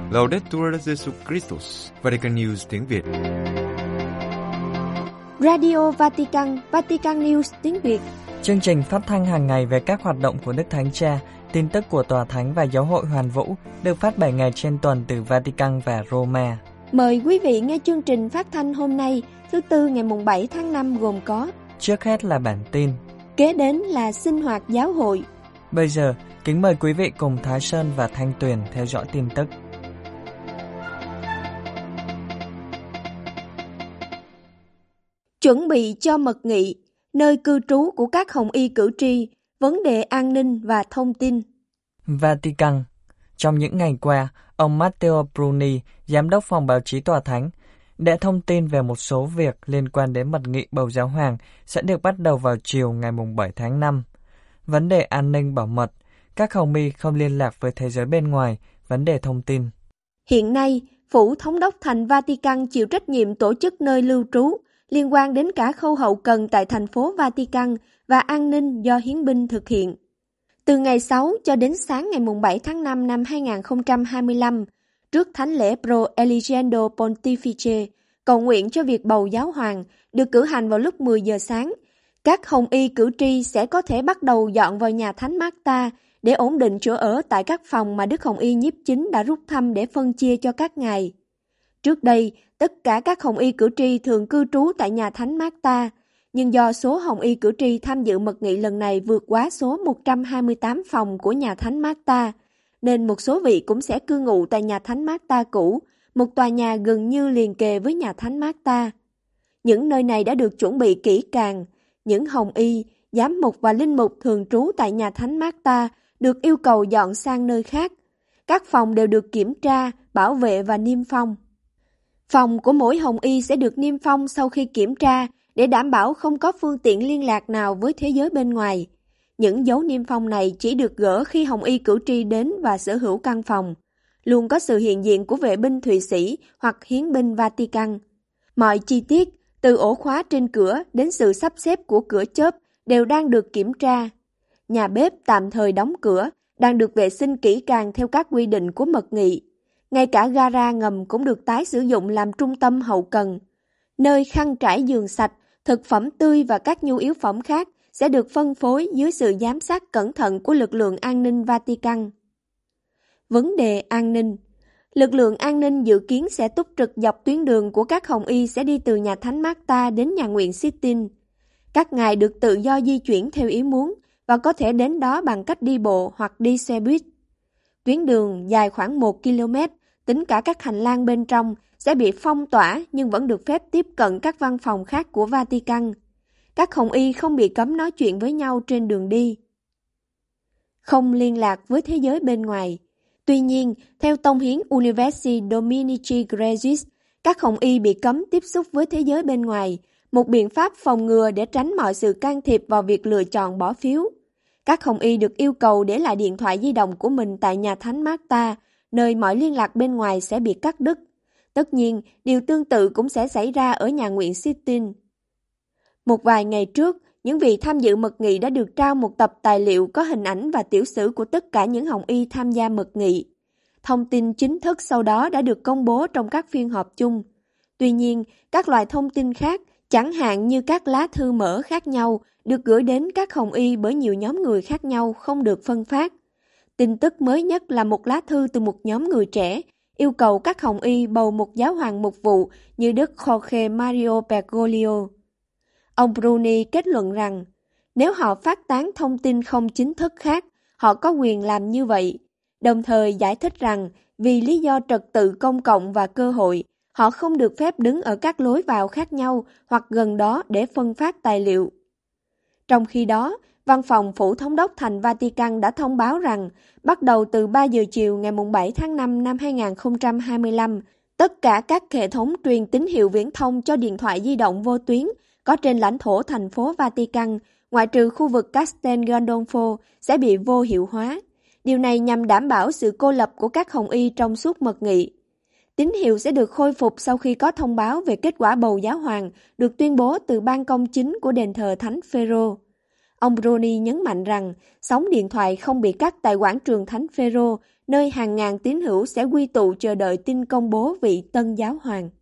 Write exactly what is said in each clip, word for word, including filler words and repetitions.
Laudetur Jesus Christus, Vatican News tiếng Việt. Radio Vatican, Vatican News tiếng Việt. Chương trình phát thanh hàng ngày về các hoạt động của Đức Thánh Cha, tin tức của Tòa Thánh và Giáo hội Hoàn Vũ được phát bảy ngày trên tuần từ Vatican và Roma. Mời quý vị nghe chương trình phát thanh hôm nay, thứ Tư ngày bảy tháng năm gồm có: trước hết là bản tin, kế đến là sinh hoạt giáo hội. Bây giờ, kính mời quý vị cùng Thái Sơn và Thanh Tuyền theo dõi tin tức. Chuẩn bị cho mật nghị, nơi cư trú của các hồng y cử tri, vấn đề an ninh và thông tin. Vatican. Trong những ngày qua, ông Matteo Bruni, giám đốc phòng báo chí Tòa Thánh, đã thông tin về một số việc liên quan đến mật nghị bầu giáo hoàng sẽ được bắt đầu vào chiều ngày bảy tháng năm. Vấn đề an ninh bảo mật, các hồng y không liên lạc với thế giới bên ngoài, vấn đề thông tin. Hiện nay, Phủ Thống đốc Thành Vatican chịu trách nhiệm tổ chức nơi lưu trú, liên quan đến cả khâu hậu cần tại thành phố Vatican và an ninh do hiến binh thực hiện. Từ ngày sáu cho đến sáng ngày bảy tháng năm năm hai nghìn không trăm hai mươi lăm, trước thánh lễ Pro Eligendo Pontifice, cầu nguyện cho việc bầu giáo hoàng, được cử hành vào lúc mười giờ sáng, các hồng y cử tri sẽ có thể bắt đầu dọn vào nhà thánh Marta để ổn định chỗ ở tại các phòng mà Đức Hồng Y Nhiếp Chính đã rút thăm để phân chia cho các ngài. Trước đây, tất cả các hồng y cử tri thường cư trú tại nhà thánh Marta, nhưng do số hồng y cử tri tham dự mật nghị lần này vượt quá số một trăm hai mươi tám phòng của nhà thánh Marta, nên một số vị cũng sẽ cư ngụ tại nhà thánh Marta cũ, một tòa nhà gần như liền kề với nhà thánh Marta. Những nơi này đã được chuẩn bị kỹ càng. Những hồng y, giám mục và linh mục thường trú tại nhà thánh Marta được yêu cầu dọn sang nơi khác. Các phòng đều được kiểm tra, bảo vệ và niêm phong. Phòng của mỗi hồng y sẽ được niêm phong sau khi kiểm tra để đảm bảo không có phương tiện liên lạc nào với thế giới bên ngoài. Những dấu niêm phong này chỉ được gỡ khi hồng y cử tri đến và sở hữu căn phòng. Luôn có sự hiện diện của vệ binh Thụy Sĩ hoặc hiến binh Vatican. Mọi chi tiết, từ ổ khóa trên cửa đến sự sắp xếp của cửa chớp đều đang được kiểm tra. Nhà bếp tạm thời đóng cửa, đang được vệ sinh kỹ càng theo các quy định của mật nghị. Ngay cả gara ngầm cũng được tái sử dụng làm trung tâm hậu cần. Nơi khăn trải giường sạch, thực phẩm tươi và các nhu yếu phẩm khác sẽ được phân phối dưới sự giám sát cẩn thận của lực lượng an ninh Vatican. Vấn đề an ninh. Lực lượng an ninh dự kiến sẽ túc trực dọc tuyến đường của các hồng y sẽ đi từ nhà thánh Marta đến nhà nguyện Sistine. Các ngài được tự do di chuyển theo ý muốn và có thể đến đó bằng cách đi bộ hoặc đi xe buýt. Tuyến đường dài khoảng một ki lô mét, tính cả các hành lang bên trong, sẽ bị phong tỏa nhưng vẫn được phép tiếp cận các văn phòng khác của Vatican. Các hồng y không bị cấm nói chuyện với nhau trên đường đi. Không liên lạc với thế giới bên ngoài. Tuy nhiên, theo tông hiến Universi Dominici Gregis, các hồng y bị cấm tiếp xúc với thế giới bên ngoài, một biện pháp phòng ngừa để tránh mọi sự can thiệp vào việc lựa chọn bỏ phiếu. Các hồng y được yêu cầu để lại điện thoại di động của mình tại nhà thánh Marta, nơi mọi liên lạc bên ngoài sẽ bị cắt đứt. Tất nhiên, điều tương tự cũng sẽ xảy ra ở nhà nguyện Sistine. Một vài ngày trước, những vị tham dự mật nghị đã được trao một tập tài liệu có hình ảnh và tiểu sử của tất cả những hồng y tham gia mật nghị. Thông tin chính thức sau đó đã được công bố trong các phiên họp chung. Tuy nhiên, các loại thông tin khác, chẳng hạn như các lá thư mở khác nhau, được gửi đến các hồng y bởi nhiều nhóm người khác nhau không được phân phát. Tin tức mới nhất là một lá thư từ một nhóm người trẻ, yêu cầu các hồng y bầu một giáo hoàng mục vụ như Đức Jorge Mario Bergoglio. Ông Bruni kết luận rằng, nếu họ phát tán thông tin không chính thức khác, họ có quyền làm như vậy, đồng thời giải thích rằng vì lý do trật tự công cộng và cơ hội, họ không được phép đứng ở các lối vào khác nhau hoặc gần đó để phân phát tài liệu. Trong khi đó, Văn phòng Phủ Thống đốc Thành Vatican đã thông báo rằng, bắt đầu từ ba giờ chiều ngày bảy tháng năm năm hai nghìn không trăm hai mươi lăm, tất cả các hệ thống truyền tín hiệu viễn thông cho điện thoại di động vô tuyến có trên lãnh thổ thành phố Vatican, ngoại trừ khu vực Castel Gandolfo, sẽ bị vô hiệu hóa. Điều này nhằm đảm bảo sự cô lập của các hồng y trong suốt mật nghị. Tín hiệu sẽ được khôi phục sau khi có thông báo về kết quả bầu giáo hoàng được tuyên bố từ ban công chính của đền thờ Thánh Phêrô. Ông Bruni nhấn mạnh rằng sóng điện thoại không bị cắt tại quảng trường Thánh Phêrô, nơi hàng ngàn tín hữu sẽ quy tụ chờ đợi tin công bố vị tân giáo hoàng.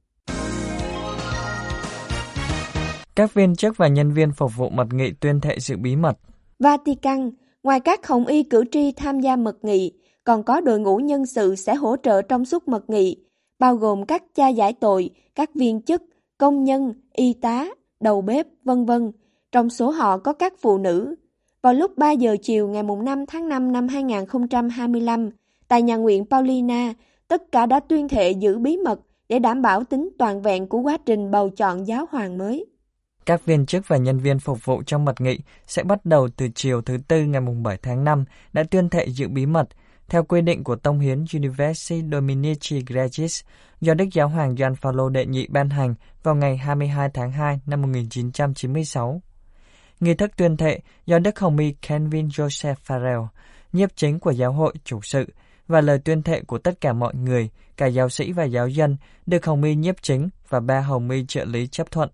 Các viên chức và nhân viên phục vụ mật nghị tuyên thệ giữ bí mật. Vatican, ngoài các hồng y cử tri tham gia mật nghị, còn có đội ngũ nhân sự sẽ hỗ trợ trong suốt mật nghị, bao gồm các cha giải tội, các viên chức, công nhân, y tá, đầu bếp, vân vân. Trong số họ có các phụ nữ. Vào lúc ba giờ chiều ngày năm tháng năm năm hai nghìn không trăm hai mươi lăm, tại nhà nguyện Paulina, tất cả đã tuyên thệ giữ bí mật để đảm bảo tính toàn vẹn của quá trình bầu chọn giáo hoàng mới. Các viên chức và nhân viên phục vụ trong mật nghị sẽ bắt đầu từ chiều thứ Tư ngày bảy tháng năm đã tuyên thệ giữ bí mật, theo quy định của Tông hiến Universi Dominici Gregis do Đức Giáo hoàng Gioan Phaolô đệ nhị ban hành vào ngày hai mươi hai tháng hai năm một nghìn chín trăm chín mươi sáu. Nghi thức tuyên thệ do Đức Hồng y Calvin Joseph Farrell, nhiếp chính của giáo hội chủ sự, và lời tuyên thệ của tất cả mọi người, cả giáo sĩ và giáo dân, được Hồng y nhiếp chính và ba Hồng y trợ lý chấp thuận.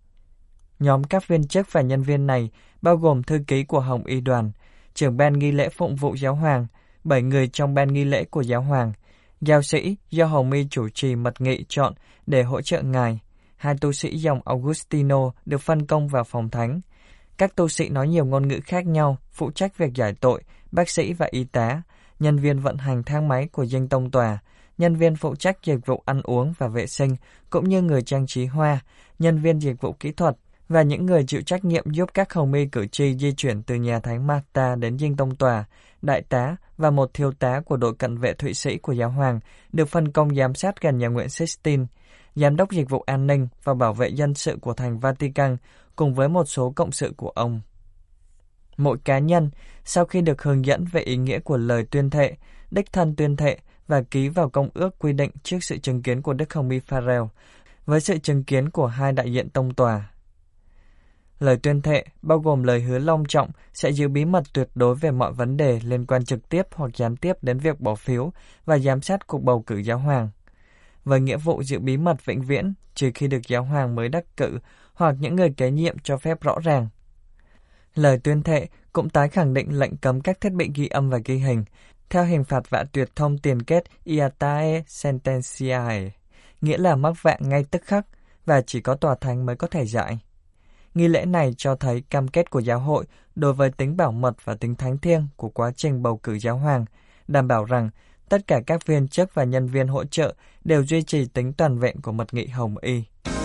Nhóm các viên chức và nhân viên này bao gồm thư ký của Hồng y đoàn, trưởng ban nghi lễ phụng vụ giáo hoàng, bảy người trong ban nghi lễ của giáo hoàng, giáo sĩ do Hồng y chủ trì mật nghị chọn để hỗ trợ ngài, hai tu sĩ dòng Augustino được phân công vào phòng thánh, các tu sĩ nói nhiều ngôn ngữ khác nhau, phụ trách việc giải tội, bác sĩ và y tá, nhân viên vận hành thang máy của dinh tông tòa, nhân viên phụ trách dịch vụ ăn uống và vệ sinh, cũng như người trang trí hoa, nhân viên dịch vụ kỹ thuật, và những người chịu trách nhiệm giúp các hồng y cử tri di chuyển từ nhà thánh Marta đến dinh tông tòa, đại tá và một thiếu tá của đội cận vệ Thụy Sĩ của giáo hoàng được phân công giám sát gần nhà nguyện Sistine, giám đốc dịch vụ an ninh và bảo vệ dân sự của thành Vatican cùng với một số cộng sự của ông. Mỗi cá nhân, sau khi được hướng dẫn về ý nghĩa của lời tuyên thệ, đích thân tuyên thệ và ký vào công ước quy định trước sự chứng kiến của Đức Hồng y Farrell, với sự chứng kiến của hai đại diện tông tòa. Lời tuyên thệ bao gồm lời hứa long trọng sẽ giữ bí mật tuyệt đối về mọi vấn đề liên quan trực tiếp hoặc gián tiếp đến việc bỏ phiếu và giám sát cuộc bầu cử giáo hoàng, với nghĩa vụ giữ bí mật vĩnh viễn trừ khi được giáo hoàng mới đắc cử hoặc những người kế nhiệm cho phép rõ ràng. Lời tuyên thệ cũng tái khẳng định lệnh cấm các thiết bị ghi âm và ghi hình, theo hình phạt vạ tuyệt thông tiền kết iatae sententiae, nghĩa là mắc vạ ngay tức khắc và chỉ có tòa thánh mới có thể giải. Nghi lễ này cho thấy cam kết của giáo hội đối với tính bảo mật và tính thánh thiêng của quá trình bầu cử giáo hoàng, đảm bảo rằng tất cả các viên chức và nhân viên hỗ trợ đều duy trì tính toàn vẹn của mật nghị Hồng y.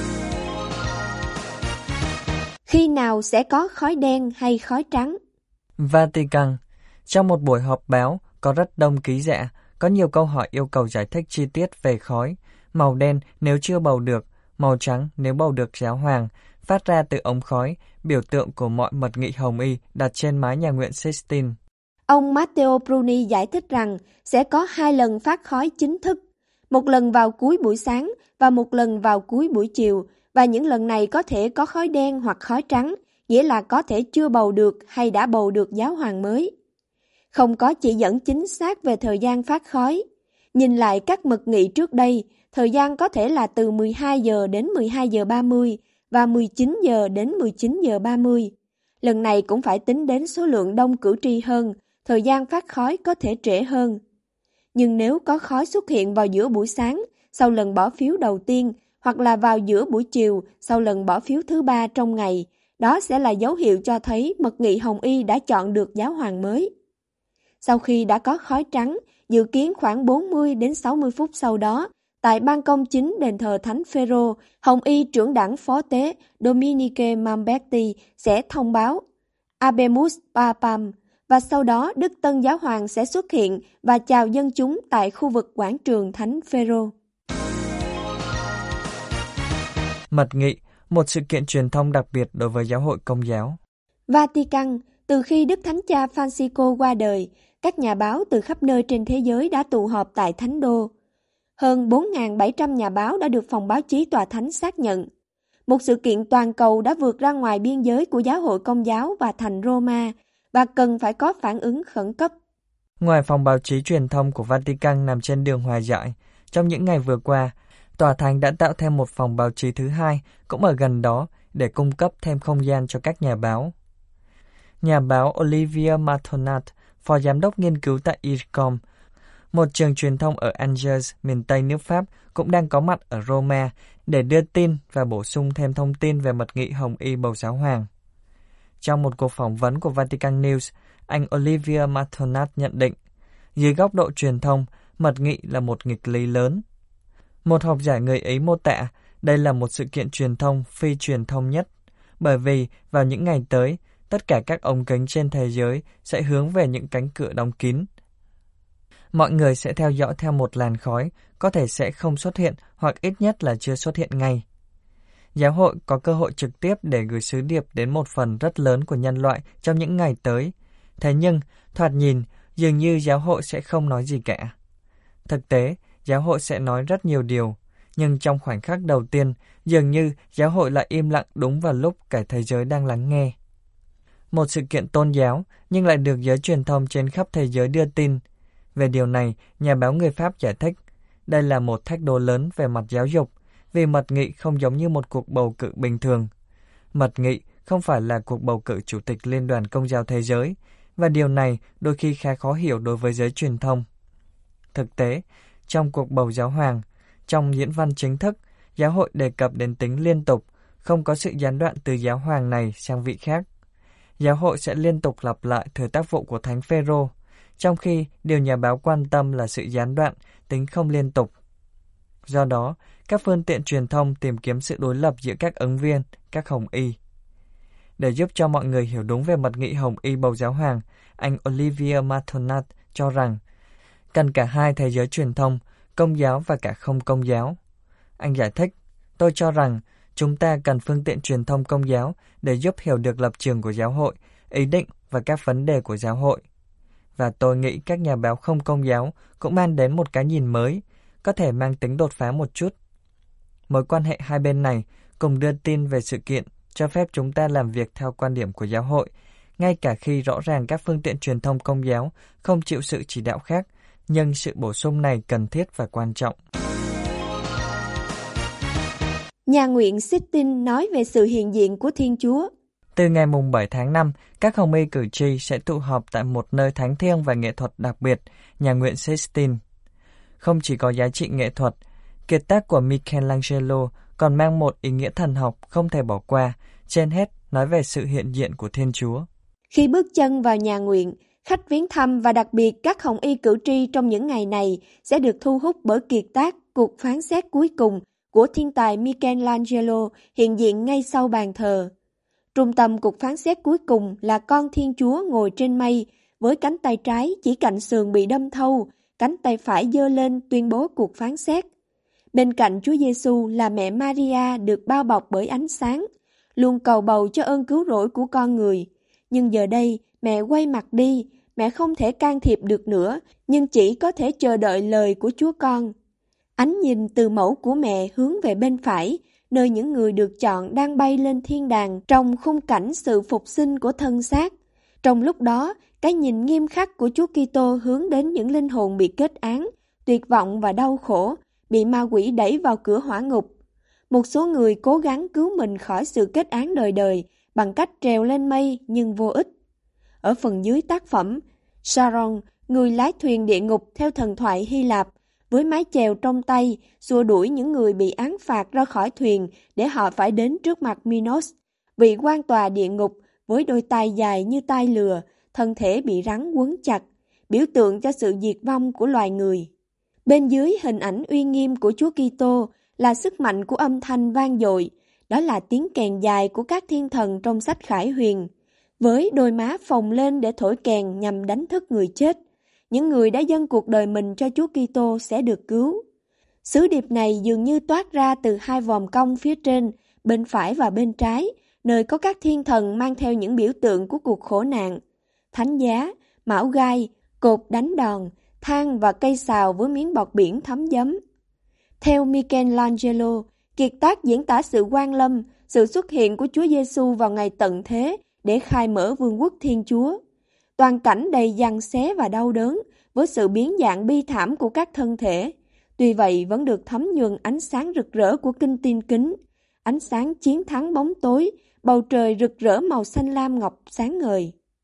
Khi nào sẽ có khói đen hay khói trắng? Vatican. Trong một buổi họp báo có rất đông ký giả, có nhiều câu hỏi yêu cầu giải thích chi tiết về khói, màu đen nếu chưa bầu được, màu trắng nếu bầu được giáo hoàng, phát ra từ ống khói, biểu tượng của mọi mật nghị Hồng y đặt trên mái nhà nguyện Sistine. Ông Matteo Bruni giải thích rằng sẽ có hai lần phát khói chính thức, một lần vào cuối buổi sáng và một lần vào cuối buổi chiều, và những lần này có thể có khói đen hoặc khói trắng, nghĩa là có thể chưa bầu được hay đã bầu được giáo hoàng mới. Không có chỉ dẫn chính xác về thời gian phát khói. Nhìn lại các mật nghị trước đây, thời gian có thể là từ mười hai giờ đến mười hai giờ ba mươi và mười chín giờ đến mười chín giờ ba mươi. Lần này cũng phải tính đến số lượng đông cử tri hơn, thời gian phát khói có thể trễ hơn. Nhưng nếu có khói xuất hiện vào giữa buổi sáng, sau lần bỏ phiếu đầu tiên, hoặc là vào giữa buổi chiều, sau lần bỏ phiếu thứ ba trong ngày, đó sẽ là dấu hiệu cho thấy mật nghị Hồng y đã chọn được giáo hoàng mới. Sau khi đã có khói trắng, dự kiến khoảng bốn mươi đến sáu mươi phút sau đó, tại ban công chính đền thờ Thánh Phêrô, Hồng y trưởng đảng phó tế Dominique Mamberti sẽ thông báo Habemus Papam, và sau đó Đức Tân Giáo Hoàng sẽ xuất hiện và chào dân chúng tại khu vực quảng trường Thánh Phêrô. Mật nghị, một sự kiện truyền thông đặc biệt đối với giáo hội Công giáo. Vatican, từ khi Đức Thánh Cha Francisco qua đời, các nhà báo từ khắp nơi trên thế giới đã tụ họp tại Thánh Đô. Hơn bốn nghìn bảy trăm nhà báo đã được phòng báo chí Tòa Thánh xác nhận. Một sự kiện toàn cầu đã vượt ra ngoài biên giới của giáo hội Công giáo và thành Roma và cần phải có phản ứng khẩn cấp. Ngoài phòng báo chí truyền thông của Vatican nằm trên đường Hòa Giải, trong những ngày vừa qua, Tòa Thánh đã tạo thêm một phòng báo chí thứ hai cũng ở gần đó để cung cấp thêm không gian cho các nhà báo. Nhà báo Olivier Martonat, phó giám đốc nghiên cứu tại I R C O M, một trường truyền thông ở Angers, miền Tây nước Pháp, cũng đang có mặt ở Roma để đưa tin và bổ sung thêm thông tin về mật nghị Hồng Y bầu Giáo Hoàng. Trong một cuộc phỏng vấn của Vatican News, anh Olivier Martonat nhận định, dưới góc độ truyền thông, mật nghị là một nghịch lý lớn. Một học giả người Ý mô tả đây là một sự kiện truyền thông phi truyền thông nhất, bởi vì vào những ngày tới, tất cả các ống kính trên thế giới sẽ hướng về những cánh cửa đóng kín. Mọi người sẽ theo dõi theo một làn khói, có thể sẽ không xuất hiện hoặc ít nhất là chưa xuất hiện ngay. Giáo hội có cơ hội trực tiếp để gửi sứ điệp đến một phần rất lớn của nhân loại trong những ngày tới. Thế nhưng, thoạt nhìn, dường như giáo hội sẽ không nói gì cả. Thực tế, giáo hội sẽ nói rất nhiều điều, nhưng trong khoảnh khắc đầu tiên, dường như giáo hội lại im lặng đúng vào lúc cả thế giới đang lắng nghe. Một sự kiện tôn giáo, nhưng lại được giới truyền thông trên khắp thế giới đưa tin. Về điều này, nhà báo người Pháp giải thích, đây là một thách đố lớn về mặt giáo dục, vì mật nghị không giống như một cuộc bầu cử bình thường. Mật nghị không phải là cuộc bầu cử Chủ tịch Liên đoàn Công giáo Thế giới, và điều này đôi khi khá khó hiểu đối với giới truyền thông. Thực tế, trong cuộc bầu giáo hoàng, trong diễn văn chính thức, giáo hội đề cập đến tính liên tục, không có sự gián đoạn từ giáo hoàng này sang vị khác. Giáo hội sẽ liên tục lặp lại thời tác vụ của Thánh Phêrô, trong khi điều nhà báo quan tâm là sự gián đoạn, tính không liên tục. Do đó, các phương tiện truyền thông tìm kiếm sự đối lập giữa các ứng viên, các Hồng Y. Để giúp cho mọi người hiểu đúng về mật nghị Hồng Y bầu giáo hoàng, anh Olivier Martonat cho rằng cần cả hai thế giới truyền thông, công giáo và cả không công giáo. Anh giải thích, tôi cho rằng chúng ta cần phương tiện truyền thông công giáo để giúp hiểu được lập trường của giáo hội, ý định và các vấn đề của giáo hội. Và tôi nghĩ các nhà báo không công giáo cũng mang đến một cái nhìn mới, có thể mang tính đột phá một chút. Mối quan hệ hai bên này cùng đưa tin về sự kiện cho phép chúng ta làm việc theo quan điểm của giáo hội, ngay cả khi rõ ràng các phương tiện truyền thông công giáo không chịu sự chỉ đạo khác, nhưng sự bổ sung này cần thiết và quan trọng. Nhà nguyện Sistine nói về sự hiện diện của Thiên Chúa. Từ ngày bảy tháng năm, các Hồng Y cử tri sẽ tụ họp tại một nơi thánh thiêng và nghệ thuật đặc biệt, nhà nguyện Sistine. Không chỉ có giá trị nghệ thuật, kiệt tác của Michelangelo còn mang một ý nghĩa thần học không thể bỏ qua, trên hết nói về sự hiện diện của Thiên Chúa. Khi bước chân vào nhà nguyện, khách viếng thăm và đặc biệt các Hồng Y cử tri trong những ngày này sẽ được thu hút bởi kiệt tác Cuộc phán xét cuối cùng của thiên tài Michelangelo hiện diện ngay sau bàn thờ. Trung tâm cuộc phán xét cuối cùng là con Thiên Chúa ngồi trên mây với cánh tay trái chỉ cạnh sườn bị đâm thâu, cánh tay phải giơ lên tuyên bố cuộc phán xét. Bên cạnh Chúa Giêsu là mẹ Maria được bao bọc bởi ánh sáng, luôn cầu bầu cho ơn cứu rỗi của con người. Nhưng giờ đây, mẹ quay mặt đi, mẹ không thể can thiệp được nữa, nhưng chỉ có thể chờ đợi lời của Chúa Con. Ánh nhìn từ mẫu của mẹ hướng về bên phải, nơi những người được chọn đang bay lên thiên đàng trong khung cảnh sự phục sinh của thân xác. Trong lúc đó, cái nhìn nghiêm khắc của Chúa Kitô hướng đến những linh hồn bị kết án, tuyệt vọng và đau khổ, bị ma quỷ đẩy vào cửa hỏa ngục. Một số người cố gắng cứu mình khỏi sự kết án đời đời bằng cách trèo lên mây nhưng vô ích. Ở phần dưới tác phẩm, Charon, người lái thuyền địa ngục theo thần thoại Hy Lạp, với mái chèo trong tay, xua đuổi những người bị án phạt ra khỏi thuyền để họ phải đến trước mặt Minos, vị quan tòa địa ngục với đôi tai dài như tai lừa, thân thể bị rắn quấn chặt, biểu tượng cho sự diệt vong của loài người. Bên dưới hình ảnh uy nghiêm của Chúa Kitô là sức mạnh của âm thanh vang dội, đó là tiếng kèn dài của các thiên thần trong sách Khải Huyền, với đôi má phồng lên để thổi kèn nhằm đánh thức người chết. Những người đã dâng cuộc đời mình cho Chúa Kitô sẽ được cứu. Sứ điệp này dường như toát ra từ hai vòm cong phía trên, bên phải và bên trái, nơi có các thiên thần mang theo những biểu tượng của cuộc khổ nạn. Thánh giá, mão gai, cột đánh đòn, than và cây sào với miếng bọt biển thấm giấm. Theo Michelangelo, kiệt tác diễn tả sự quan lâm, sự xuất hiện của Chúa Giêsu vào ngày tận thế để khai mở vương quốc Thiên Chúa. Toàn cảnh đầy giằng xé và đau đớn với sự biến dạng bi thảm của các thân thể. Tuy vậy vẫn được thấm nhuần ánh sáng rực rỡ của kinh tin kính. Ánh sáng chiến thắng bóng tối, bầu trời rực rỡ màu xanh lam ngọc sáng ngời.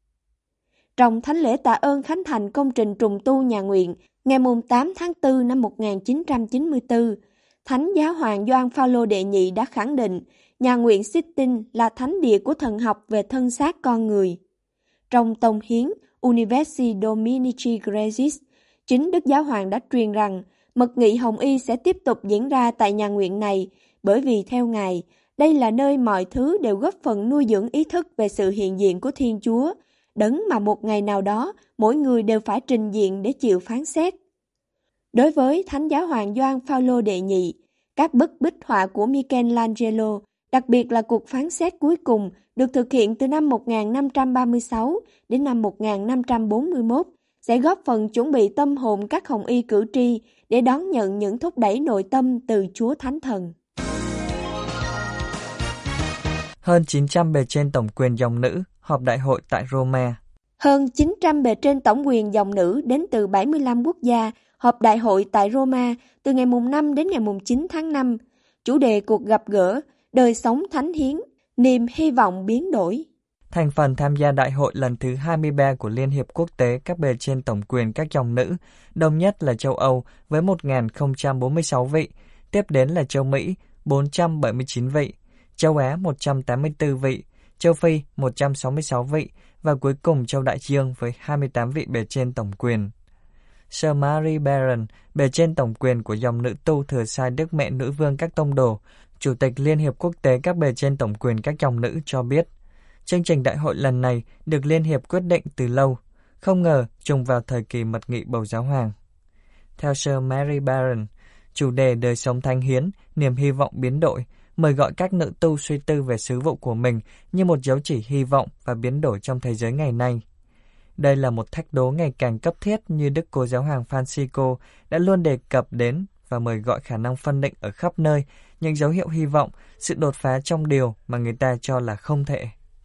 trong thánh lễ tạ ơn khánh thành công trình trùng tu nhà nguyện ngày tám tháng tư năm một nghìn chín trăm chín mươi tư, Thánh Giáo hoàng Gioan Phaolô đệ nhị đã khẳng định nhà nguyện Sistine là thánh địa của thần học về thân xác con người. Trong tông hiến Universi Dominici Gregis, chính Đức Giáo hoàng đã truyền rằng mật nghị Hồng Y sẽ tiếp tục diễn ra tại nhà nguyện này, bởi vì theo Ngài, đây là nơi mọi thứ đều góp phần nuôi dưỡng ý thức về sự hiện diện của Thiên Chúa, đấng mà một ngày nào đó mỗi người đều phải trình diện để chịu phán xét. Đối với Thánh Giáo hoàng Gioan Phaolô đệ nhị, các bức bích họa của Michelangelo, đặc biệt là cuộc phán xét cuối cùng, được thực hiện từ năm một nghìn năm trăm ba mươi sáu đến năm một nghìn năm trăm bốn mươi mốt, sẽ góp phần chuẩn bị tâm hồn các hồng y cử tri để đón nhận những thúc đẩy nội tâm từ Chúa Thánh Thần. Hơn chín trăm bề trên tổng quyền dòng nữ họp đại hội tại Roma. Hơn chín trăm bề trên tổng quyền dòng nữ đến từ bảy mươi lăm quốc gia họp đại hội tại Roma từ ngày năm đến ngày chín tháng năm. Chủ đề cuộc gặp gỡ, đời sống thánh hiến, niềm hy vọng biến đổi. Thành phần tham gia đại hội lần thứ hai mươi ba của Liên hiệp Quốc tế các bề trên tổng quyền các dòng nữ, đông nhất là châu Âu với một nghìn không trăm bốn mươi sáu vị, tiếp đến là châu Mỹ bốn trăm bảy mươi chín vị, châu Á một trăm tám mươi tư vị, châu Phi một trăm sáu mươi sáu vị và cuối cùng châu Đại Dương với hai mươi tám vị bề trên tổng quyền. Sir Mary Barron, bề trên tổng quyền của dòng nữ tu thừa sai Đức Mẹ Nữ Vương các tông đồ, Chủ tịch Liên hiệp Quốc tế các bề trên tổng quyền các dòng nữ cho biết, chương trình đại hội lần này được Liên hiệp quyết định từ lâu, không ngờ trùng vào thời kỳ mật nghị bầu giáo hoàng. Theo Sir Mary Barron, chủ đề đời sống thánh hiến, niềm hy vọng biến đổi, mời gọi các nữ tu suy tư về sứ vụ của mình như một dấu chỉ hy vọng và biến đổi trong thế giới ngày nay. Đây là một thách đố ngày càng cấp thiết như Đức Cố Giáo hoàng Francisco đã luôn đề cập đến và mời gọi khả năng phân định ở khắp nơi, những dấu hiệu hy vọng, sự đột phá trong điều mà người ta cho là không thể.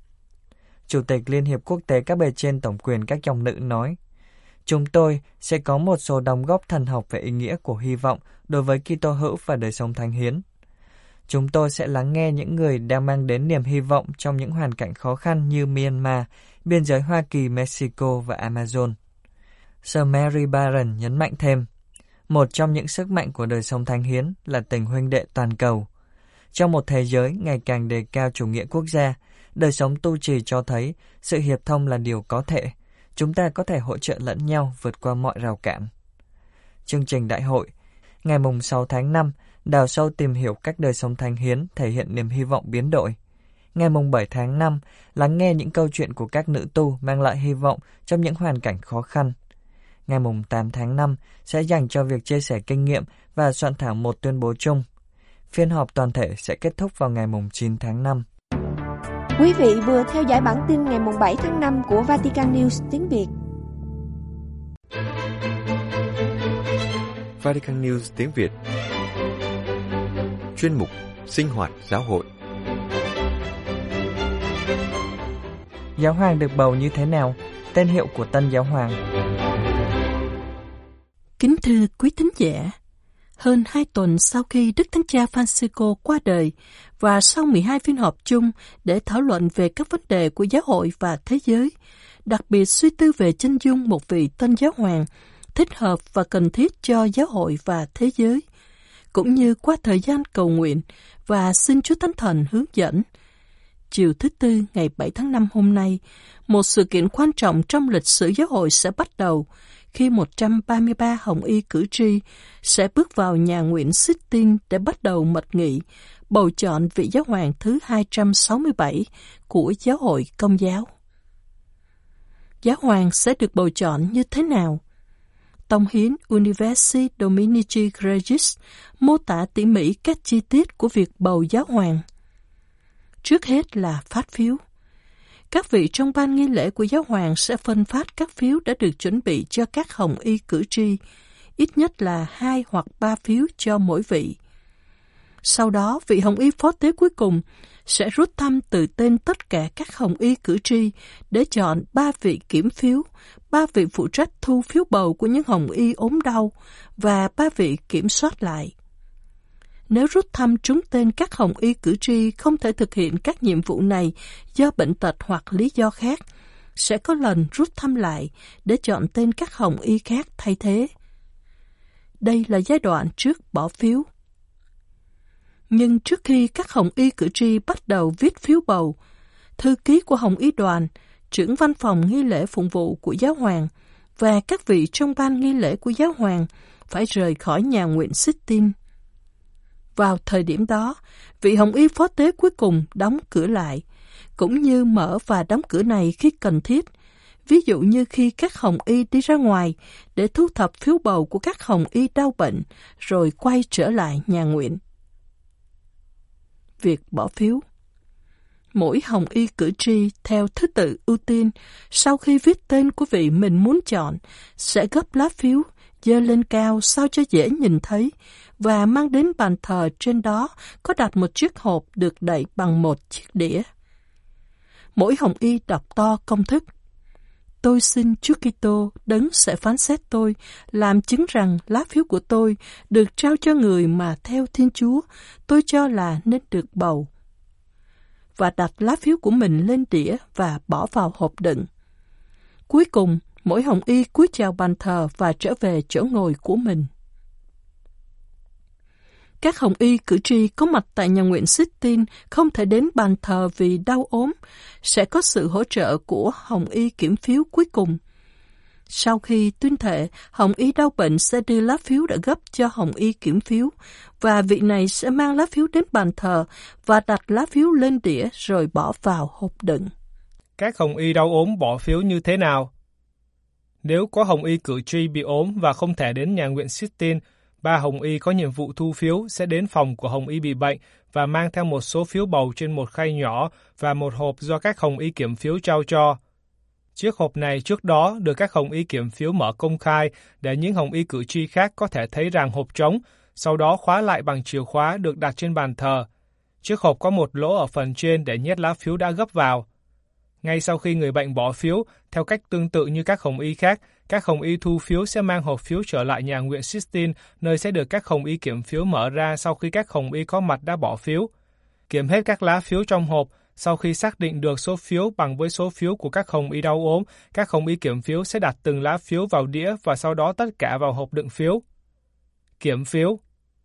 Chủ tịch Liên hiệp Quốc tế các bề trên tổng quyền các dòng nữ nói, chúng tôi sẽ có một số đóng góp thần học về ý nghĩa của hy vọng đối với Kitô hữu và đời sống thánh hiến. Chúng tôi sẽ lắng nghe những người đang mang đến niềm hy vọng trong những hoàn cảnh khó khăn như Myanmar, biên giới Hoa Kỳ, Mexico và Amazon. Sir Mary Barron nhấn mạnh thêm, một trong những sức mạnh của đời sống thánh hiến là tình huynh đệ toàn cầu. Trong một thế giới ngày càng đề cao chủ nghĩa quốc gia, đời sống tu trì cho thấy sự hiệp thông là điều có thể. Chúng ta có thể hỗ trợ lẫn nhau vượt qua mọi rào cản. Chương trình đại hội ngày sáu tháng năm, đào sâu tìm hiểu cách đời sống thánh hiến thể hiện niềm hy vọng biến đổi. Ngày bảy tháng năm, lắng nghe những câu chuyện của các nữ tu mang lại hy vọng trong những hoàn cảnh khó khăn. Ngày tám tháng năm sẽ dành cho việc chia sẻ kinh nghiệm và soạn thảo một tuyên bố chung. Phiên họp toàn thể sẽ kết thúc vào ngày chín tháng năm. Quý vị vừa theo dõi bản tin ngày bảy tháng năm của Vatican News tiếng Việt. Vatican News tiếng Việt. Chuyên mục Sinh hoạt giáo hội. Giáo hoàng được bầu như thế nào? Tên hiệu của tân giáo hoàng. Kính thưa quý thính giả, hơn hai tuần sau khi Đức Thánh Cha Francisco qua đời và sau mười hai phiên họp chung để thảo luận về các vấn đề của giáo hội và thế giới, đặc biệt suy tư về chân dung một vị tân giáo hoàng thích hợp và cần thiết cho giáo hội và thế giới, cũng như qua thời gian cầu nguyện và xin Chúa Thánh Thần hướng dẫn. Chiều thứ Tư ngày bảy tháng năm hôm nay, một sự kiện quan trọng trong lịch sử giáo hội sẽ bắt đầu khi một trăm ba mươi ba hồng y cử tri sẽ bước vào nhà nguyện Sistine để bắt đầu mật nghị bầu chọn vị giáo hoàng thứ hai trăm sáu mươi bảy của giáo hội Công giáo. Giáo hoàng sẽ được bầu chọn như thế nào? Tông hiến Universi Dominici Gregis mô tả tỉ mỉ các chi tiết của việc bầu giáo hoàng. Trước hết là phát phiếu. Các vị trong ban nghi lễ của giáo hoàng sẽ phân phát các phiếu đã được chuẩn bị cho các hồng y cử tri, ít nhất là hai hoặc ba phiếu cho mỗi vị. Sau đó, vị hồng y phó tế cuối cùng sẽ rút thăm từ tên tất cả các hồng y cử tri để chọn ba vị kiểm phiếu, ba vị phụ trách thu phiếu bầu của những hồng y ốm đau và ba vị kiểm soát lại. Nếu rút thăm trúng tên các hồng y cử tri không thể thực hiện các nhiệm vụ này do bệnh tật hoặc lý do khác, sẽ có lần rút thăm lại để chọn tên các hồng y khác thay thế. Đây là giai đoạn trước bỏ phiếu. Nhưng trước khi các hồng y cử tri bắt đầu viết phiếu bầu, thư ký của hồng y đoàn, trưởng văn phòng nghi lễ phụng vụ của giáo hoàng và các vị trong ban nghi lễ của giáo hoàng phải rời khỏi nhà nguyện Sistine. Vào thời điểm đó, vị hồng y phó tế cuối cùng đóng cửa lại, cũng như mở và đóng cửa này khi cần thiết, ví dụ như khi các hồng y đi ra ngoài để thu thập phiếu bầu của các hồng y đau bệnh, rồi quay trở lại nhà nguyện. Việc bỏ phiếu. Mỗi hồng y cử tri theo thứ tự ưu tiên, sau khi viết tên của vị mình muốn chọn, sẽ gấp lá phiếu, giơ lên cao sao cho dễ nhìn thấy, và mang đến bàn thờ, trên đó có đặt một chiếc hộp được đậy bằng một chiếc đĩa. Mỗi hồng y đọc to công thức: Tôi xin Chúa Kitô đấng sẽ phán xét tôi, làm chứng rằng lá phiếu của tôi được trao cho người mà theo Thiên Chúa tôi cho là nên được bầu, và đặt lá phiếu của mình lên đĩa và bỏ vào hộp đựng. Cuối cùng, mỗi hồng y cúi chào bàn thờ và trở về chỗ ngồi của mình. Các hồng y cử tri có mặt tại nhà nguyện Sistine không thể đến bàn thờ vì đau ốm, sẽ có sự hỗ trợ của hồng y kiểm phiếu cuối cùng. Sau khi tuyên thệ, hồng y đau bệnh sẽ đưa lá phiếu đã gấp cho hồng y kiểm phiếu, và vị này sẽ mang lá phiếu đến bàn thờ và đặt lá phiếu lên đĩa rồi bỏ vào hộp đựng. Các hồng y đau ốm bỏ phiếu như thế nào? Nếu có hồng y cử tri bị ốm và không thể đến nhà nguyện Sistine, ba hồng y có nhiệm vụ thu phiếu sẽ đến phòng của hồng y bị bệnh và mang theo một số phiếu bầu trên một khay nhỏ và một hộp do các hồng y kiểm phiếu trao cho. Chiếc hộp này trước đó được các hồng y kiểm phiếu mở công khai để những hồng y cử tri khác có thể thấy rằng hộp trống, sau đó khóa lại bằng chìa khóa được đặt trên bàn thờ. Chiếc hộp có một lỗ ở phần trên để nhét lá phiếu đã gấp vào. Ngay sau khi người bệnh bỏ phiếu, theo cách tương tự như các hồng y khác, các hồng y thu phiếu sẽ mang hộp phiếu trở lại nhà nguyện Sistine, nơi sẽ được các hồng y kiểm phiếu mở ra sau khi các hồng y có mặt đã bỏ phiếu. Kiểm hết các lá phiếu trong hộp, sau khi xác định được số phiếu bằng với số phiếu của các hồng y đau ốm, các hồng y kiểm phiếu sẽ đặt từng lá phiếu vào đĩa và sau đó tất cả vào hộp đựng phiếu. Kiểm phiếu.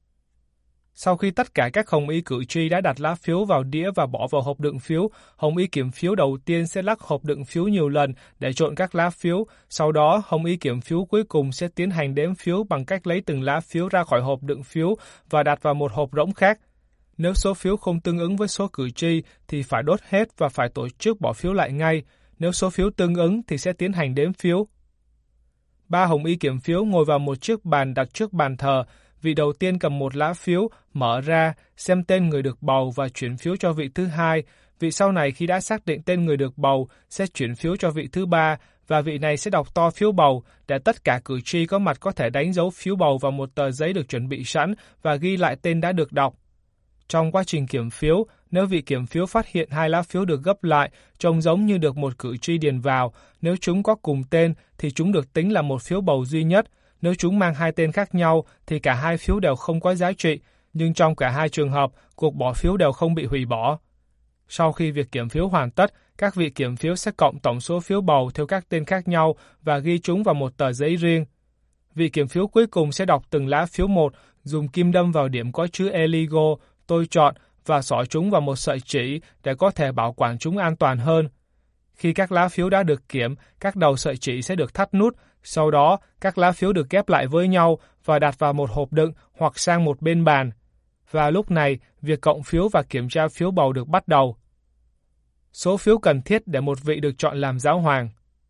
Sau khi tất cả các hồng y cử tri đã đặt lá phiếu vào đĩa và bỏ vào hộp đựng phiếu, hồng y kiểm phiếu đầu tiên sẽ lắc hộp đựng phiếu nhiều lần để trộn các lá phiếu. Sau đó, hồng y kiểm phiếu cuối cùng sẽ tiến hành đếm phiếu bằng cách lấy từng lá phiếu ra khỏi hộp đựng phiếu và đặt vào một hộp rỗng khác. Nếu số phiếu không tương ứng với số cử tri thì phải đốt hết và phải tổ chức bỏ phiếu lại ngay. Nếu số phiếu tương ứng thì sẽ tiến hành đếm phiếu. Ba hồng y kiểm phiếu ngồi vào một chiếc bàn đặt trước bàn thờ. Vị đầu tiên cầm một lá phiếu, mở ra, xem tên người được bầu và chuyển phiếu cho vị thứ hai. Vị sau này khi đã xác định tên người được bầu, sẽ chuyển phiếu cho vị thứ ba, và vị này sẽ đọc to phiếu bầu, để tất cả cử tri có mặt có thể đánh dấu phiếu bầu vào một tờ giấy được chuẩn bị sẵn và ghi lại tên đã được đọc. Trong quá trình kiểm phiếu, nếu vị kiểm phiếu phát hiện hai lá phiếu được gấp lại, trông giống như được một cử tri điền vào, nếu chúng có cùng tên thì chúng được tính là một phiếu bầu duy nhất. Nếu chúng mang hai tên khác nhau thì cả hai phiếu đều không có giá trị, nhưng trong cả hai trường hợp, cuộc bỏ phiếu đều không bị hủy bỏ. Sau khi việc kiểm phiếu hoàn tất, các vị kiểm phiếu sẽ cộng tổng số phiếu bầu theo các tên khác nhau và ghi chúng vào một tờ giấy riêng. Vị kiểm phiếu cuối cùng sẽ đọc từng lá phiếu một, dùng kim đâm vào điểm có chữ Eligo, tôi chọn, và xỏ chúng vào một sợi chỉ để có thể bảo quản chúng an toàn hơn. Khi các lá phiếu đã được kiểm, các đầu sợi chỉ sẽ được thắt nút, sau đó các lá phiếu được ghép lại với nhau và đặt vào một hộp đựng hoặc sang một bên bàn. Và lúc này, việc cộng phiếu và kiểm tra phiếu bầu được bắt đầu. Số phiếu cần thiết để một vị được chọn làm giáo hoàng.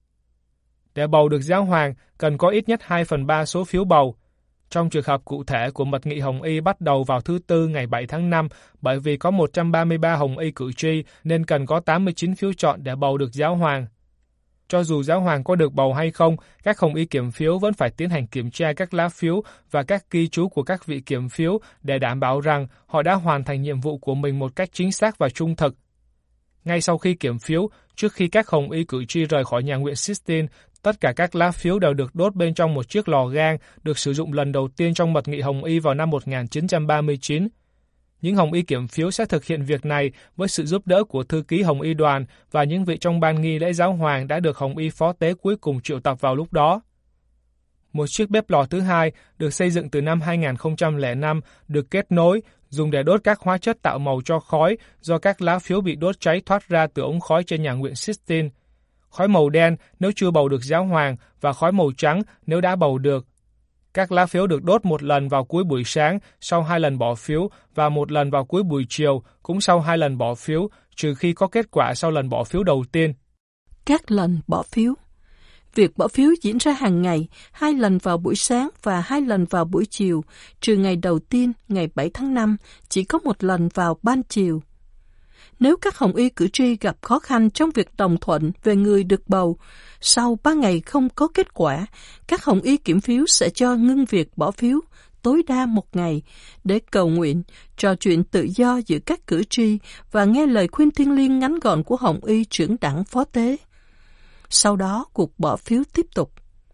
Để bầu được giáo hoàng, cần có ít nhất hai phần ba số phiếu bầu. Trong trường hợp cụ thể của mật nghị Hồng Y bắt đầu vào thứ Tư ngày bảy tháng năm, bởi vì có một trăm ba mươi ba Hồng Y cử tri nên cần có tám mươi chín phiếu chọn để bầu được giáo hoàng. Cho dù giáo hoàng có được bầu hay không, các Hồng Y kiểm phiếu vẫn phải tiến hành kiểm tra các lá phiếu và các ghi chú của các vị kiểm phiếu để đảm bảo rằng họ đã hoàn thành nhiệm vụ của mình một cách chính xác và trung thực. Ngay sau khi kiểm phiếu, trước khi các Hồng Y cử tri rời khỏi nhà nguyện Sistine, tất cả các lá phiếu đều được đốt bên trong một chiếc lò gang được sử dụng lần đầu tiên trong mật nghị Hồng Y vào năm một nghìn chín trăm ba mươi chín. Những hồng y kiểm phiếu sẽ thực hiện việc này với sự giúp đỡ của thư ký hồng y đoàn và những vị trong ban nghi lễ giáo hoàng đã được hồng y phó tế cuối cùng triệu tập vào lúc đó. Một chiếc bếp lò thứ hai được xây dựng từ năm hai nghìn không trăm lẻ năm được kết nối dùng để đốt các hóa chất tạo màu cho khói do các lá phiếu bị đốt cháy thoát ra từ ống khói trên nhà nguyện Sistine. Khói màu đen nếu chưa bầu được giáo hoàng và khói màu trắng nếu đã bầu được. Các lá phiếu được đốt một lần vào cuối buổi sáng sau hai lần bỏ phiếu và một lần vào cuối buổi chiều cũng sau hai lần bỏ phiếu, trừ khi có kết quả sau lần bỏ phiếu đầu tiên. Các lần bỏ phiếu. Việc bỏ phiếu diễn ra hàng ngày, hai lần vào buổi sáng và hai lần vào buổi chiều, trừ ngày đầu tiên, ngày bảy tháng năm, chỉ có một lần vào ban chiều. Nếu các hồng y cử tri gặp khó khăn trong việc đồng thuận về người được bầu, sau ba ngày không có kết quả, các hồng y kiểm phiếu sẽ cho ngưng việc bỏ phiếu tối đa một ngày để cầu nguyện, trò chuyện tự do giữa các cử tri và nghe lời khuyên thiêng liêng ngắn gọn của hồng y trưởng đảng phó tế. Sau đó, cuộc bỏ phiếu tiếp tục.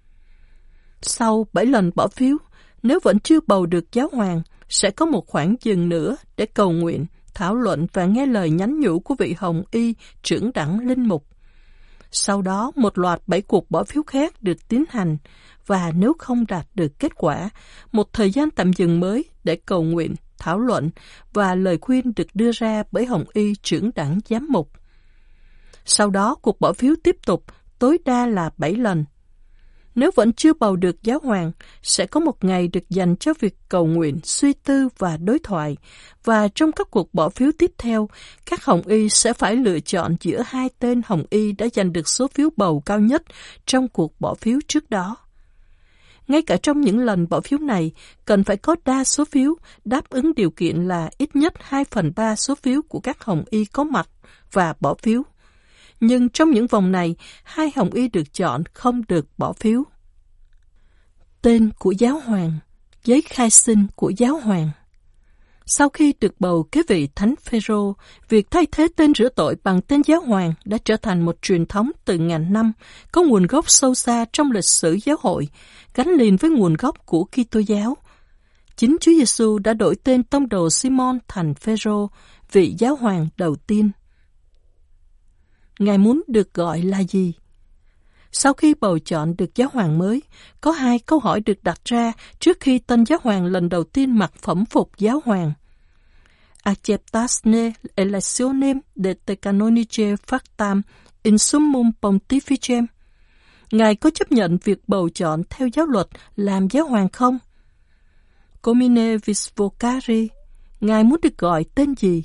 Sau bảy lần bỏ phiếu, nếu vẫn chưa bầu được giáo hoàng, sẽ có một khoảng dừng nữa để cầu nguyện, thảo luận và nghe lời nhắn nhủ của vị hồng y trưởng đảng linh mục. Sau đó, một loạt bảy cuộc bỏ phiếu khác được tiến hành, và nếu không đạt được kết quả, một thời gian tạm dừng mới để cầu nguyện, thảo luận và lời khuyên được đưa ra bởi hồng y trưởng đảng giám mục. Sau đó, cuộc bỏ phiếu tiếp tục, tối đa là bảy lần. Nếu vẫn chưa bầu được giáo hoàng, sẽ có một ngày được dành cho việc cầu nguyện, suy tư và đối thoại, và trong các cuộc bỏ phiếu tiếp theo, các hồng y sẽ phải lựa chọn giữa hai tên hồng y đã giành được số phiếu bầu cao nhất trong cuộc bỏ phiếu trước đó. Ngay cả trong những lần bỏ phiếu này, cần phải có đa số phiếu đáp ứng điều kiện là ít nhất hai phần ba số phiếu của các hồng y có mặt và bỏ phiếu. Nhưng trong những vòng này, hai hồng y được chọn không được bỏ phiếu. Tên của giáo hoàng, giấy khai sinh của giáo hoàng. Sau khi được bầu kế vị Thánh Phêrô, việc thay thế tên rửa tội bằng tên giáo hoàng đã trở thành một truyền thống từ ngàn năm, có nguồn gốc sâu xa trong lịch sử giáo hội, gắn liền với nguồn gốc của Kitô giáo. Chính Chúa Giêsu đã đổi tên tông đồ Simon thành Phêrô, vị giáo hoàng đầu tiên. Ngài muốn được gọi là gì? Sau khi bầu chọn được giáo hoàng mới, có hai câu hỏi được đặt ra trước khi tân giáo hoàng lần đầu tiên mặc phẩm phục giáo hoàng. Acceptasne electionem de te canonice factam in summum pontificem. Ngài có chấp nhận việc bầu chọn theo giáo luật làm giáo hoàng không? Comine vis vocare. Ngài muốn được gọi tên gì?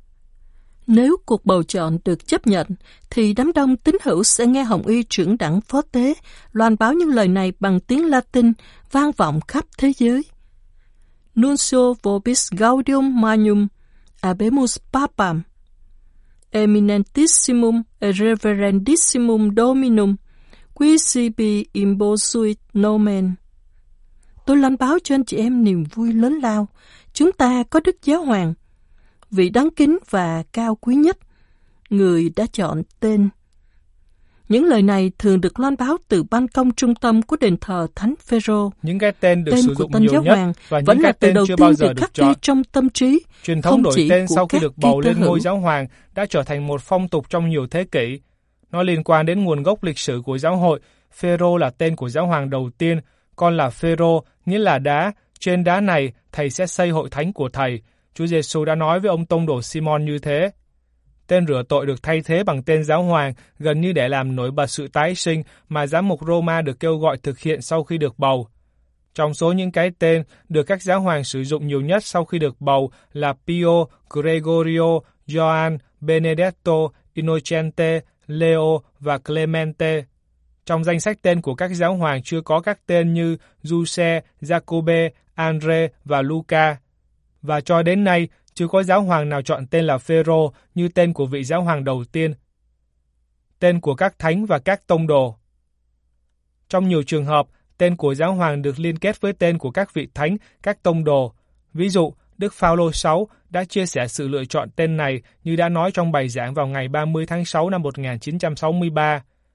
Nếu cuộc bầu chọn được chấp nhận, thì đám đông tín hữu sẽ nghe hồng y trưởng đảng phó tế loan báo những lời này bằng tiếng Latin vang vọng khắp thế giới. Nuncio vobis gaudium magnum, habemus papam, eminentissimum et reverendissimum dominum, qui sibi imbosuit nomen. Tôi loan báo cho anh chị em niềm vui lớn lao. Chúng ta có Đức Giáo Hoàng, vị đáng kính và cao quý nhất, người đã chọn tên. Những lời này thường được loan báo từ ban công trung tâm của đền thờ Thánh Phêrô. Những cái tên được tên sử dụng của nhiều nhất Hoàng và vẫn những là cái từ tên đầu chưa tiên bao giờ được được khắc chọn. ghi trong tâm trí. Truyền thống đổi tên sau khi được bầu lên ngôi hữu. giáo hoàng đã trở thành một phong tục trong nhiều thế kỷ. Nó liên quan đến nguồn gốc lịch sử của giáo hội. Phêrô là tên của giáo hoàng đầu tiên, con là Phêrô, nghĩa là đá. Trên đá này, thầy sẽ xây hội thánh của thầy. Chúa Giêsu đã nói với ông tông đồ Simon như thế. Tên rửa tội được thay thế bằng tên giáo hoàng gần như để làm nổi bật sự tái sinh mà giám mục Roma được kêu gọi thực hiện sau khi được bầu. Trong số những cái tên được các giáo hoàng sử dụng nhiều nhất sau khi được bầu là Pio, Gregorio, Gioan, Benedetto, Innocente, Leo và Clemente. Trong danh sách tên của các giáo hoàng chưa có các tên như Giuse, Jacobe, Andre và Luca. Và cho đến nay, chưa có giáo hoàng nào chọn tên là Phêrô như tên của vị giáo hoàng đầu tiên. Tên của các thánh và các tông đồ. Trong nhiều trường hợp, tên của giáo hoàng được liên kết với tên của các vị thánh, các tông đồ. Ví dụ, Đức Phao-lô đệ sáu đã chia sẻ sự lựa chọn tên này như đã nói trong bài giảng vào ngày ba mươi tháng sáu năm một nghìn chín trăm sáu mươi ba.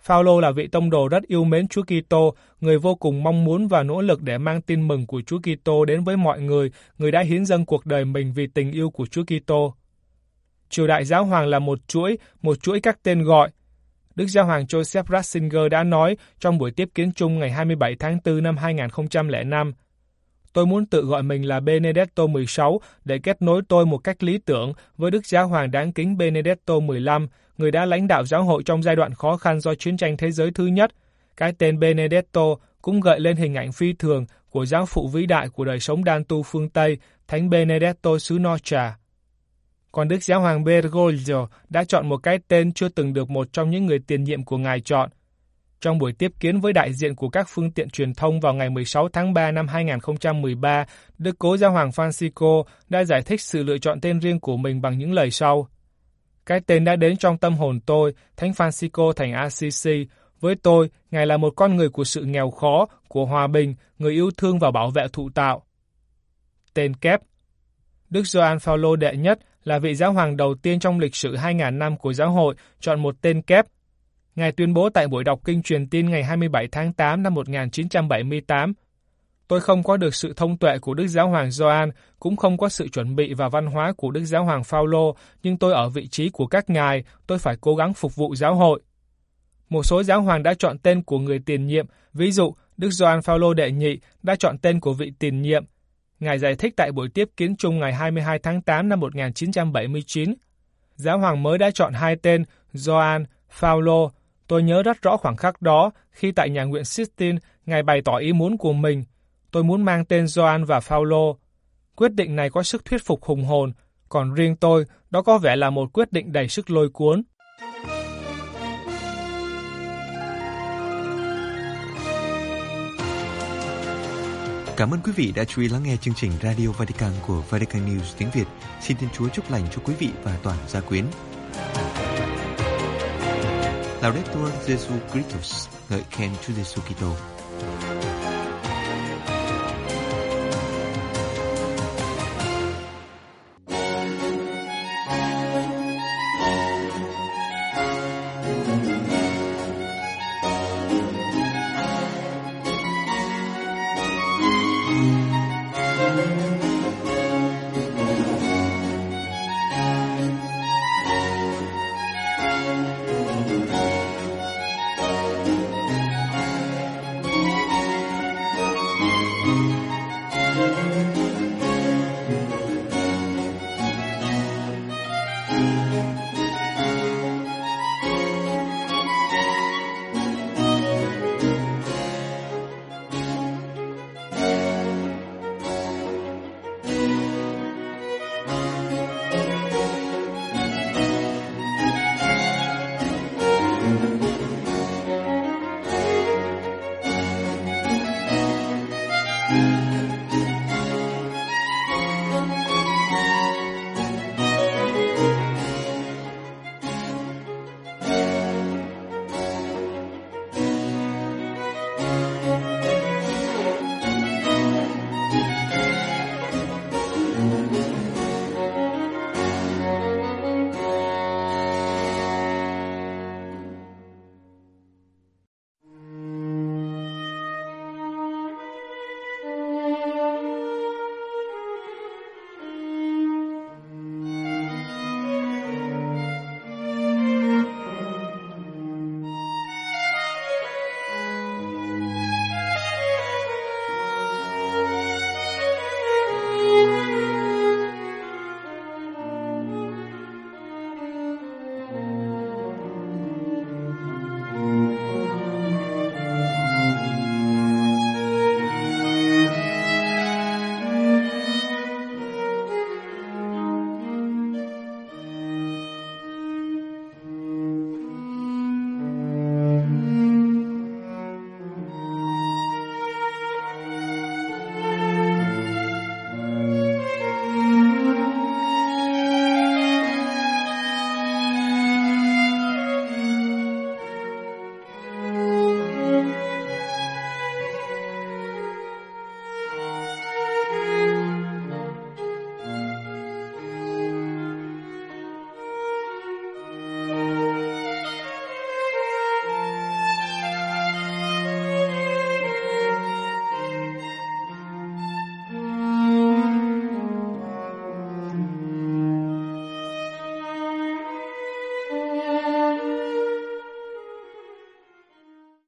Phao-lô là vị tông đồ rất yêu mến Chúa Kitô, người vô cùng mong muốn và nỗ lực để mang tin mừng của Chúa Kitô đến với mọi người, người đã hiến dâng cuộc đời mình vì tình yêu của Chúa Kitô. Triều đại giáo hoàng là một chuỗi, một chuỗi các tên gọi. Đức Giáo hoàng Joseph Ratzinger đã nói trong buổi tiếp kiến chung ngày hai mươi bảy tháng tư năm hai nghìn không trăm lẻ năm, tôi muốn tự gọi mình là Benedetto mười sáu để kết nối tôi một cách lý tưởng với Đức Giáo hoàng đáng kính Benedetto mười lăm, người đã lãnh đạo giáo hội trong giai đoạn khó khăn do chiến tranh thế giới thứ nhất. Cái tên Benedetto cũng gợi lên hình ảnh phi thường của giáo phụ vĩ đại của đời sống đan tu phương Tây, Thánh Benedetto xứ Norcia. Còn Đức Giáo hoàng Bergoglio đã chọn một cái tên chưa từng được một trong những người tiền nhiệm của Ngài chọn. Trong buổi tiếp kiến với đại diện của các phương tiện truyền thông vào ngày mười sáu tháng ba năm hai nghìn không trăm mười ba, Đức Cố Giáo hoàng Francisco đã giải thích sự lựa chọn tên riêng của mình bằng những lời sau. Cái tên đã đến trong tâm hồn tôi, Thánh Francisco thành Assisi. Với tôi, Ngài là một con người của sự nghèo khó, của hòa bình, người yêu thương và bảo vệ thụ tạo. Tên kép. Đức Gioan Phao-lô đệ nhất là vị giáo hoàng đầu tiên trong lịch sử hai nghìn năm của giáo hội chọn một tên kép. Ngài tuyên bố tại buổi đọc kinh truyền tin ngày hai mươi bảy tháng tám năm một nghìn chín trăm bảy mươi tám, tôi không có được sự thông tuệ của Đức Giáo hoàng Gioan, cũng không có sự chuẩn bị và văn hóa của Đức Giáo hoàng Phao-lô, nhưng tôi ở vị trí của các ngài, tôi phải cố gắng phục vụ giáo hội. Một số giáo hoàng đã chọn tên của người tiền nhiệm, ví dụ Đức Gioan Phao-lô đệ nhị đã chọn tên của vị tiền nhiệm. Ngài giải thích tại buổi tiếp kiến chung ngày hai mươi hai tháng tám năm một nghìn chín trăm bảy mươi chín. Giáo hoàng mới đã chọn hai tên Gioan, Phao-lô. Tôi nhớ rất rõ khoảnh khắc đó, khi tại nhà nguyện Sistine, Ngài bày tỏ ý muốn của mình. Tôi muốn mang tên Gioan và Phao-lô. Quyết định này có sức thuyết phục hùng hồn, còn riêng tôi, đó có vẻ là một quyết định đầy sức lôi cuốn. Cảm ơn quý vị đã chú ý lắng nghe chương trình Radio Vatican của Vatican News tiếng Việt. Xin Thiên Chúa chúc lành cho quý vị và toàn gia quyến. Laudetur Jesu Christus, ngợi khen Chúa Giêsu Kitô.